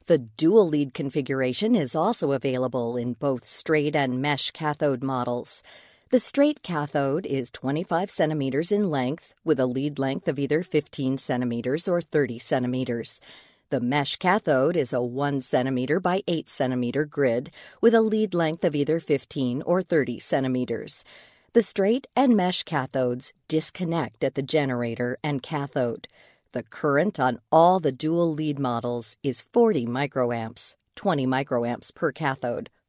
The dual lead configuration is also available in both straight and mesh cathode models. The straight cathode is 25 centimeters in length with a lead length of either 15 centimeters or 30 centimeters. The mesh cathode is a 1 centimeter by 8 centimeter grid with a lead length of either 15 or 30 centimeters. The straight and mesh cathodes disconnect at the generator and cathode. The current on all the dual lead models is 40 microamps, 20 microamps per cathode.